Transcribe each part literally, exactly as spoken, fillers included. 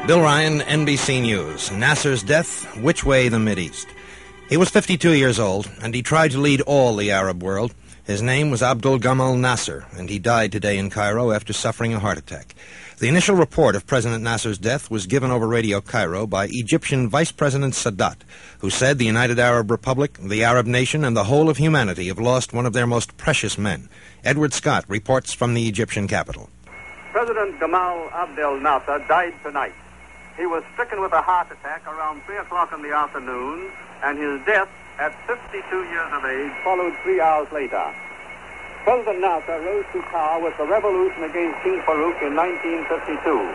Bill Ryan, N B C News. Nasser's death, which way the Mideast? He was fifty-two years old, and he tried to lead all the Arab world. His name was Abdul Gamal Nasser, and he died today in Cairo after suffering a heart attack. The initial report of President Nasser's death was given over Radio Cairo by Egyptian Vice President Sadat, who said the United Arab Republic, the Arab nation, and the whole of humanity have lost one of their most precious men. Edward Scott reports from the Egyptian capital. President Gamal Abdel Nasser died tonight. He was stricken with a heart attack around three o'clock in the afternoon, and his death at fifty-two years of age followed three hours later. President Nasser rose to power with the revolution against King Farouk in nineteen fifty-two.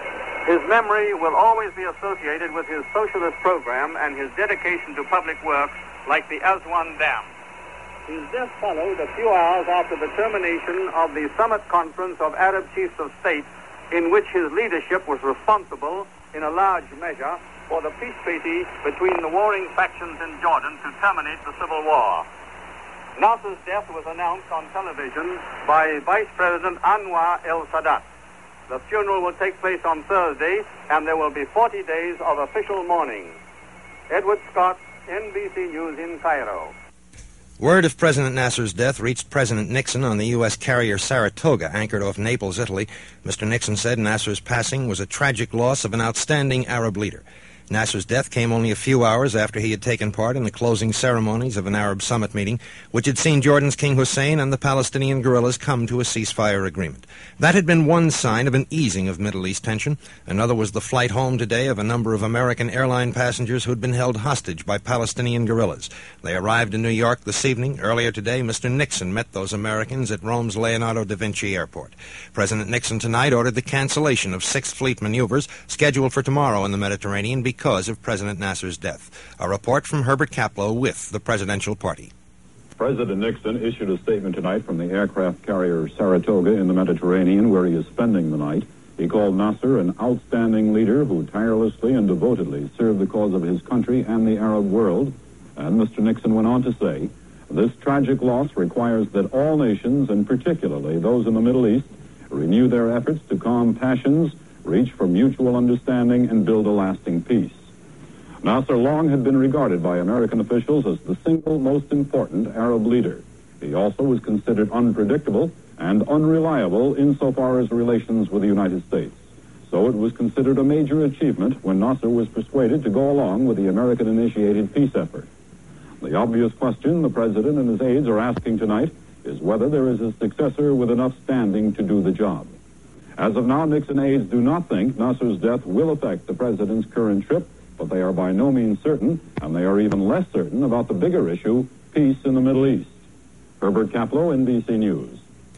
His memory will always be associated with his socialist program and his dedication to public works like the Aswan Dam. His death followed a few hours after the termination of the Summit Conference of Arab Chiefs of State, in which his leadership was responsible in a large measure for the peace treaty between the warring factions in Jordan to terminate the civil war. Nasser's death was announced on television by Vice President Anwar el-Sadat. The funeral will take place on Thursday, and there will be forty days of official mourning. Edward Scott, N B C News in Cairo. Word of President Nasser's death reached President Nixon on the U S carrier Saratoga, anchored off Naples, Italy. Mister Nixon said Nasser's passing was a tragic loss of an outstanding Arab leader. Nasser's death came only a few hours after he had taken part in the closing ceremonies of an Arab summit meeting, which had seen Jordan's King Hussein and the Palestinian guerrillas come to a ceasefire agreement. That had been one sign of an easing of Middle East tension. Another was the flight home today of a number of American airline passengers who had been held hostage by Palestinian guerrillas. They arrived in New York this evening. Earlier today, Mister Nixon met those Americans at Rome's Leonardo da Vinci Airport. President Nixon tonight ordered the cancellation of Sixth Fleet maneuvers scheduled for tomorrow in the Mediterranean because because of President Nasser's death. A report from Herbert Kaplow with the presidential party. President Nixon issued a statement tonight from the aircraft carrier Saratoga in the Mediterranean, where he is spending the night. He called Nasser an outstanding leader who tirelessly and devotedly served the cause of his country and the Arab world. And Mister Nixon went on to say, this tragic loss requires that all nations, and particularly those in the Middle East, renew their efforts to calm passions, reach for mutual understanding, and build a lasting peace. Nasser long had been regarded by American officials as the single most important Arab leader. He also was considered unpredictable and unreliable insofar as relations with the United States. So it was considered a major achievement when Nasser was persuaded to go along with the American-initiated peace effort. The obvious question the President and his aides are asking tonight is whether there is a successor with enough standing to do the job. As of now, Nixon aides do not think Nasser's death will affect the President's current trip, but they are by no means certain, and they are even less certain about the bigger issue, peace in the Middle East. Herbert Kaplow, N B C News.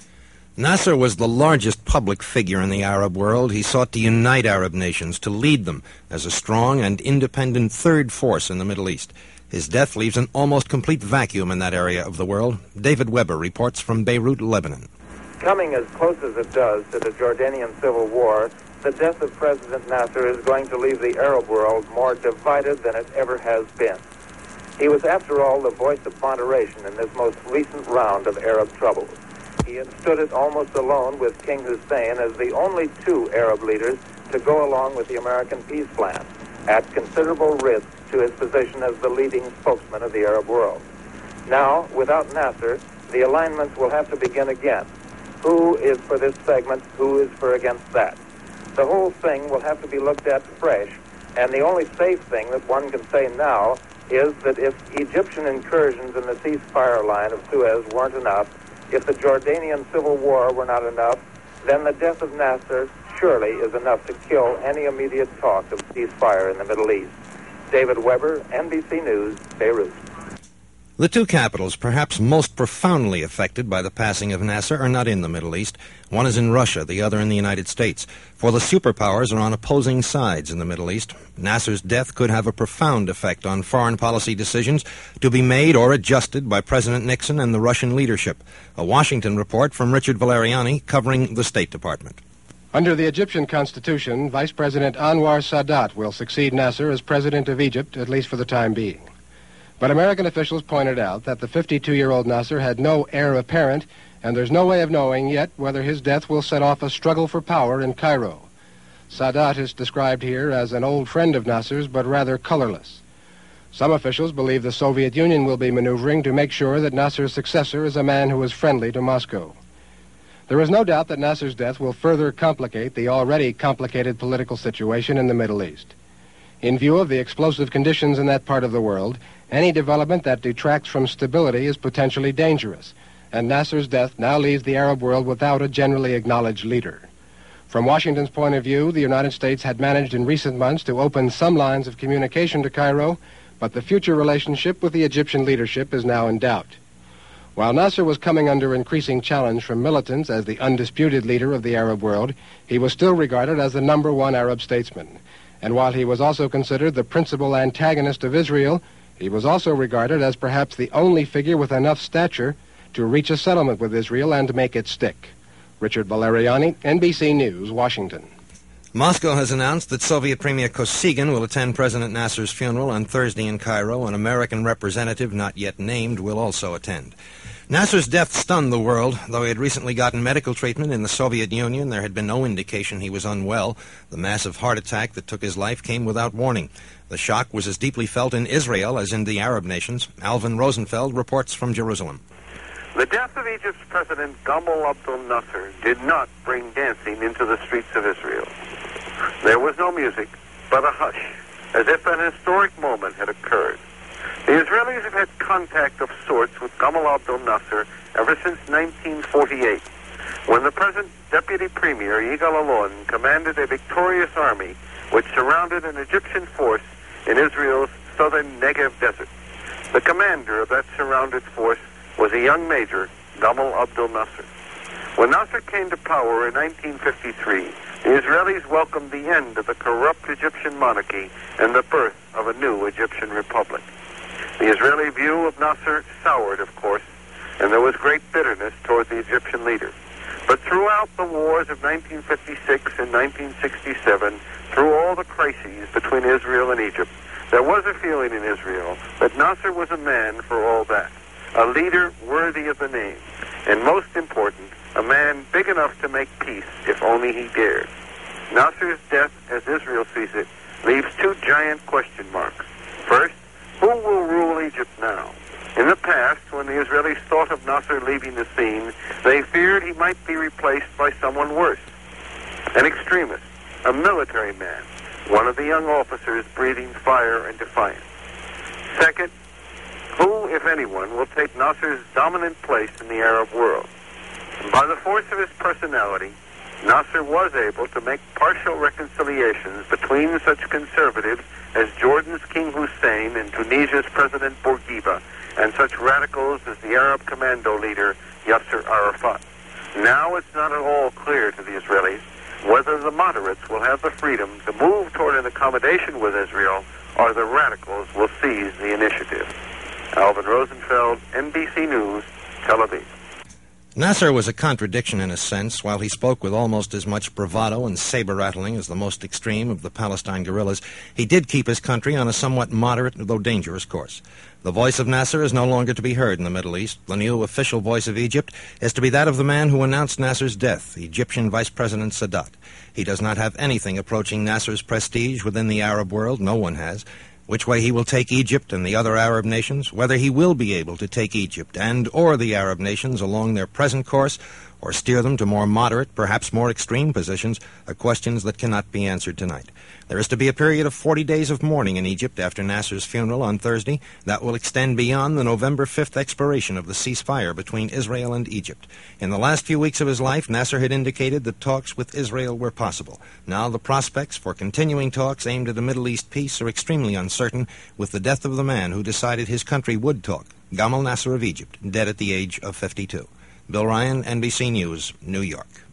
Nasser was the largest public figure in the Arab world. He sought to unite Arab nations, to lead them as a strong and independent third force in the Middle East. His death leaves an almost complete vacuum in that area of the world. David Weber reports from Beirut, Lebanon. Coming as close as it does to the Jordanian civil war, the death of President Nasser is going to leave the Arab world more divided than it ever has been. He was, after all, the voice of moderation in this most recent round of Arab troubles. He had stood it almost alone with King Hussein as the only two Arab leaders to go along with the American peace plan, at considerable risk to his position as the leading spokesman of the Arab world. Now, without Nasser, the alignments will have to begin again. Who is for this segment? Who is for against that? The whole thing will have to be looked at fresh, and the only safe thing that one can say now is that if Egyptian incursions in the ceasefire line of Suez weren't enough, if the Jordanian civil war were not enough, then the death of Nasser surely is enough to kill any immediate talk of ceasefire in the Middle East. David Weber, N B C News, Beirut. The two capitals perhaps most profoundly affected by the passing of Nasser are not in the Middle East. One is in Russia, the other in the United States. For the superpowers are on opposing sides in the Middle East. Nasser's death could have a profound effect on foreign policy decisions to be made or adjusted by President Nixon and the Russian leadership. A Washington report from Richard Valeriani covering the State Department. Under the Egyptian constitution, Vice President Anwar Sadat will succeed Nasser as president of Egypt, at least for the time being. But American officials pointed out that the fifty-two-year-old Nasser had no heir apparent, and there's no way of knowing yet whether his death will set off a struggle for power in Cairo. Sadat is described here as an old friend of Nasser's, but rather colorless. Some officials believe the Soviet Union will be maneuvering to make sure that Nasser's successor is a man who is friendly to Moscow. There is no doubt that Nasser's death will further complicate the already complicated political situation in the Middle East. In view of the explosive conditions in that part of the world, any development that detracts from stability is potentially dangerous, and Nasser's death now leaves the Arab world without a generally acknowledged leader. From Washington's point of view, the United States had managed in recent months to open some lines of communication to Cairo, but the future relationship with the Egyptian leadership is now in doubt. While Nasser was coming under increasing challenge from militants as the undisputed leader of the Arab world, he was still regarded as the number one Arab statesman. And while he was also considered the principal antagonist of Israel, he was also regarded as perhaps the only figure with enough stature to reach a settlement with Israel and make it stick. Richard Valeriani, N B C News, Washington. Moscow has announced that Soviet Premier Kosygin will attend President Nasser's funeral on Thursday in Cairo. An American representative, not yet named, will also attend. Nasser's death stunned the world. Though he had recently gotten medical treatment in the Soviet Union, there had been no indication he was unwell. The massive heart attack that took his life came without warning. The shock was as deeply felt in Israel as in the Arab nations. Alvin Rosenfeld reports from Jerusalem. The death of Egypt's President Gamal Abdel Nasser did not bring dancing into the streets of Israel. There was no music, but a hush, as if an historic moment had occurred. The Israelis have had contact of sorts with Gamal Abdel Nasser ever since nineteen forty-eight, when the present Deputy Premier Yigal Allon commanded a victorious army which surrounded an Egyptian force in Israel's southern Negev desert. The commander of that surrounded force was a young major, Gamal Abdel Nasser. When Nasser came to power in nineteen fifty-three, the Israelis welcomed the end of the corrupt Egyptian monarchy and the birth of a new Egyptian republic. The Israeli view of Nasser soured, of course, and there was great bitterness toward the Egyptian leader. But throughout the wars of nineteen fifty-six and nineteen sixty-seven, through all the crises between Israel and Egypt, there was a feeling in Israel that Nasser was a man for all that, a leader worthy of the name, and most important, a man big enough to make peace if only he dared. Nasser's death, as Israel sees it, leaves two giant question marks. First, who will rule Egypt now? In the past, when the Israelis thought of Nasser leaving the scene, they feared he might be replaced by someone worse, an extremist, a military man, one of the young officers breathing fire and defiance. Second, who, if anyone, will take Nasser's dominant place in the Arab world? By the force of his personality, Nasser was able to make partial reconciliations between such conservatives as Jordan's King Hussein and Tunisia's President Bourguiba, and such radicals as the Arab commando leader Yasser Arafat. Now it's not at all clear to the Israelis whether the moderates will have the freedom to move toward an accommodation with Israel or the radicals will seize the initiative. Alvin Rosenfeld, N B C News, Tel Aviv. Nasser was a contradiction in a sense. While he spoke with almost as much bravado and saber-rattling as the most extreme of the Palestine guerrillas, he did keep his country on a somewhat moderate, though dangerous course. The voice of Nasser is no longer to be heard in the Middle East. The new official voice of Egypt is to be that of the man who announced Nasser's death, Egyptian Vice President Sadat. He does not have anything approaching Nasser's prestige within the Arab world. No one has. Which way he will take Egypt and the other Arab nations, whether he will be able to take Egypt and or the Arab nations along their present course, or steer them to more moderate, perhaps more extreme positions, are questions that cannot be answered tonight. There is to be a period of forty days of mourning in Egypt after Nasser's funeral on Thursday. That will extend beyond the November fifth expiration of the ceasefire between Israel and Egypt. In the last few weeks of his life, Nasser had indicated that talks with Israel were possible. Now the prospects for continuing talks aimed at a Middle East peace are extremely uncertain, with the death of the man who decided his country would talk, Gamal Nasser of Egypt, dead at the age of fifty-two. Bill Ryan, N B C News, New York.